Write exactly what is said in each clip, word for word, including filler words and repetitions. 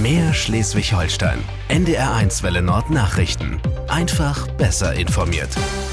Mehr Schleswig-Holstein. N D R eins Welle Nord Nachrichten. Einfach besser informiert.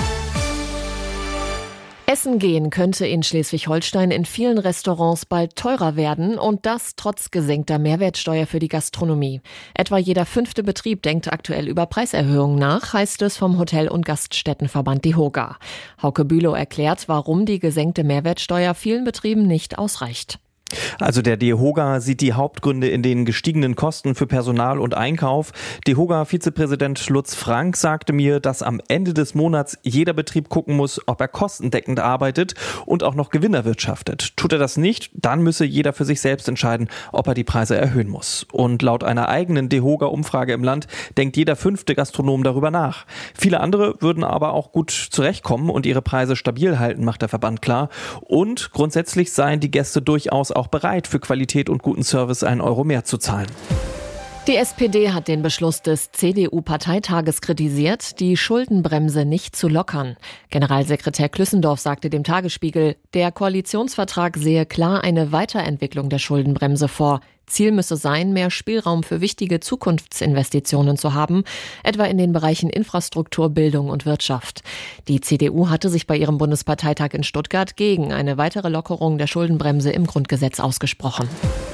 Essen gehen könnte in Schleswig-Holstein in vielen Restaurants bald teurer werden und das trotz gesenkter Mehrwertsteuer für die Gastronomie. Etwa jeder fünfte Betrieb denkt aktuell über Preiserhöhungen nach, heißt es vom Hotel- und Gaststättenverband DEHOGA. Hauke Bülow erklärt, warum die gesenkte Mehrwertsteuer vielen Betrieben nicht ausreicht. Also der DEHOGA sieht die Hauptgründe in den gestiegenen Kosten für Personal und Einkauf. DEHOGA-Vizepräsident Lutz Frank sagte mir, dass am Ende des Monats jeder Betrieb gucken muss, ob er kostendeckend arbeitet und auch noch Gewinn erwirtschaftet. Tut er das nicht, dann müsse jeder für sich selbst entscheiden, ob er die Preise erhöhen muss. Und laut einer eigenen DEHOGA-Umfrage im Land denkt jeder fünfte Gastronom darüber nach. Viele andere würden aber auch gut zurechtkommen und ihre Preise stabil halten, macht der Verband klar. Und grundsätzlich seien die Gäste durchaus auch bereit, für Qualität und guten Service einen Euro mehr zu zahlen. Die S P D hat den Beschluss des C D U-Parteitages kritisiert, die Schuldenbremse nicht zu lockern. Generalsekretär Klüssendorf sagte dem Tagesspiegel, der Koalitionsvertrag sehe klar eine Weiterentwicklung der Schuldenbremse vor. Ziel müsse sein, mehr Spielraum für wichtige Zukunftsinvestitionen zu haben, etwa in den Bereichen Infrastruktur, Bildung und Wirtschaft. Die C D U hatte sich bei ihrem Bundesparteitag in Stuttgart gegen eine weitere Lockerung der Schuldenbremse im Grundgesetz ausgesprochen.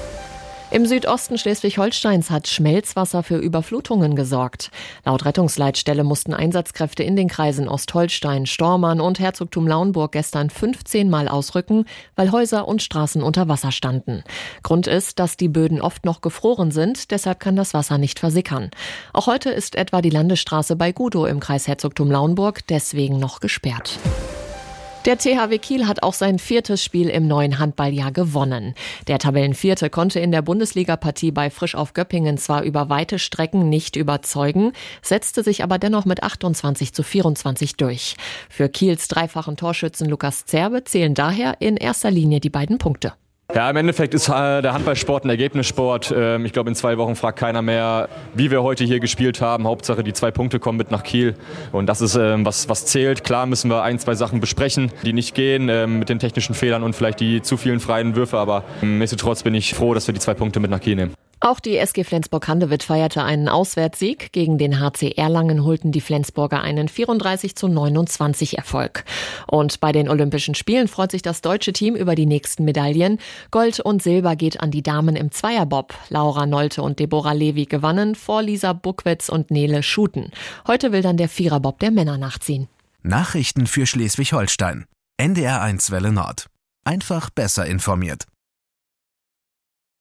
Im Südosten Schleswig-Holsteins hat Schmelzwasser für Überflutungen gesorgt. Laut Rettungsleitstelle mussten Einsatzkräfte in den Kreisen Ostholstein, Stormarn und Herzogtum Lauenburg gestern fünfzehn Mal ausrücken, weil Häuser und Straßen unter Wasser standen. Grund ist, dass die Böden oft noch gefroren sind, deshalb kann das Wasser nicht versickern. Auch heute ist etwa die Landesstraße bei Gudow im Kreis Herzogtum Lauenburg deswegen noch gesperrt. Der T H W Kiel hat auch sein viertes Spiel im neuen Handballjahr gewonnen. Der Tabellenvierte konnte in der Bundesligapartie bei Frisch auf Göppingen zwar über weite Strecken nicht überzeugen, setzte sich aber dennoch mit achtundzwanzig zu vierundzwanzig durch. Für Kiels dreifachen Torschützen Lukas Zerbe zählen daher in erster Linie die beiden Punkte. Ja, im Endeffekt ist äh, der Handballsport ein Ergebnissport. Ähm, ich glaube, in zwei Wochen fragt keiner mehr, wie wir heute hier gespielt haben. Hauptsache, die zwei Punkte kommen mit nach Kiel. Und das ist, ähm, was, was zählt. Klar müssen wir ein, zwei Sachen besprechen, die nicht gehen, ähm, mit den technischen Fehlern und vielleicht die zu vielen freien Würfe. Aber ähm, nichtsdestotrotz bin ich froh, dass wir die zwei Punkte mit nach Kiel nehmen. Auch die S G Flensburg-Handewitt feierte einen Auswärtssieg. Gegen den H C Erlangen holten die Flensburger einen vierunddreißig zu neunundzwanzig Erfolg. Und bei den Olympischen Spielen freut sich das deutsche Team über die nächsten Medaillen. Gold und Silber geht an die Damen im Zweierbob. Laura Nolte und Deborah Levi gewannen vor Lisa Buckwitz und Nele Schuten. Heute will dann der Viererbob der Männer nachziehen. Nachrichten für Schleswig-Holstein. N D R eins Welle Nord. Einfach besser informiert.